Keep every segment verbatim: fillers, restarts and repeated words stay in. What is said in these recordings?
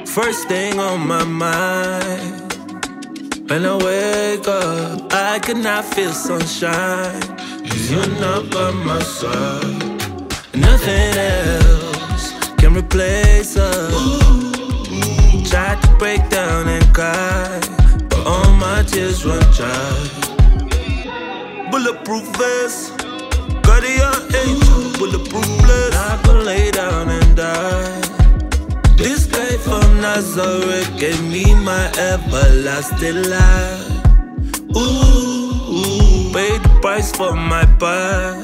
First thing on my mind, when I wake up, I cannot feel sunshine, 'cause you're not by my side. Nothing else can replace us. Tried to break down and cry, but all my tears run dry. Bulletproof vest, guardian angel, bulletproof bliss. I could lay down and die. This guy from Nazareth gave me my everlasting life. Ooh, ooh, paid the price for my pride.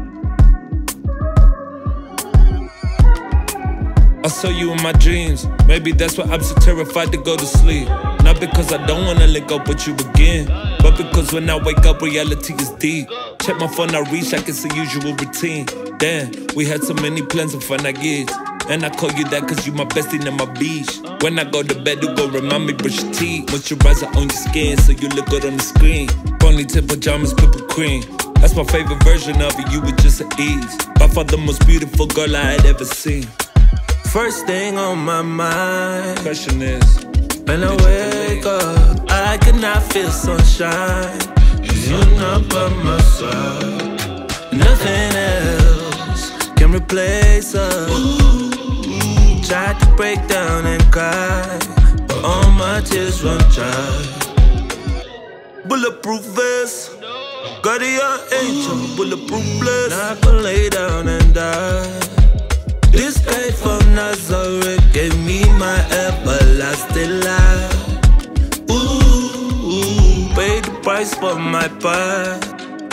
I saw you in my dreams. Maybe that's why I'm so terrified to go to sleep. Not because I don't wanna link up with you again, but because when I wake up, reality is deep. Check my phone, I reach, I can see usual routine. Damn, we had so many plans of fun, I guess. And I call you that cause you my bestie and my beach. When I go to bed, you go remind me brush your teeth. Moisturizer on your skin so you look good on the screen. Ponytail pajamas, purple cream. That's my favorite version of it, you were just at ease. By far the most beautiful girl I had ever seen. First thing on my mind, Question is, when I wake up, I cannot feel sunshine, 'cause you're not by my side. Nothing else can replace us. Tried to break down and cry, but all my tears run dry. Bulletproof vest, guardian angel, bulletproof bliss. I could lay down and die. This guy from Nazareth gave me my everlasting life. Ooh, ooh, paid the price for my pride.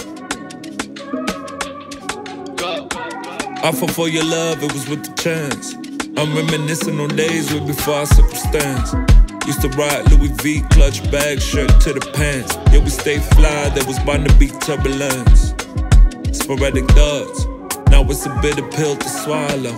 I fought for your love, it was with the chance. I'm reminiscing on days way before our circumstance. Used to ride Louis V, clutch bag, shirt to the pants. Yeah, we stayed fly, there was bound to be turbulence. Sporadic thoughts, now it's a bitter pill to swallow.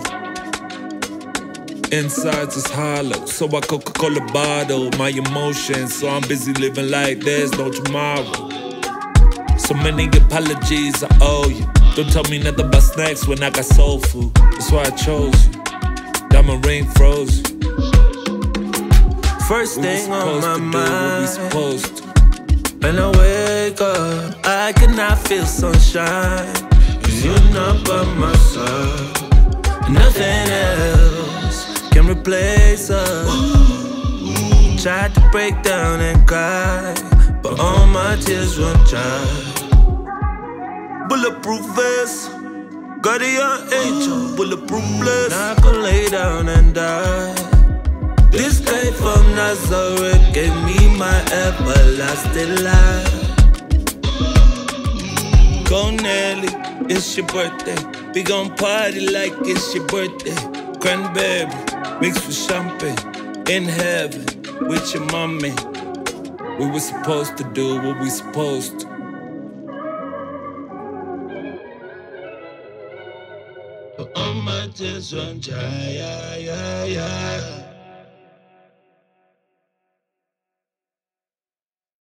Insides is hollow, so I Coca-Cola bottle my emotions. So I'm busy living like there's no tomorrow. So many apologies I owe you. Don't tell me nothing about snacks when I got soul food. That's why I chose you. Diamond ring froze you. First thing on my mind, supposed to. when I wake up, I cannot feel sunshine, 'cause you're not by my side. Nothing else can replace us. Tried to break down and cry, but all my tears run dry. Bulletproof vest, guardian angel, bulletproof bliss. I could lay down and die. This guy from Nazareth gave me my everlasting life. Go Nelly, it's your birthday. We gon' party like it's your birthday. Cranberry mixed with champagne. In heaven with your mommy. We were supposed to do what we supposed to. But all my tears run dry, yeah, yeah, yeah.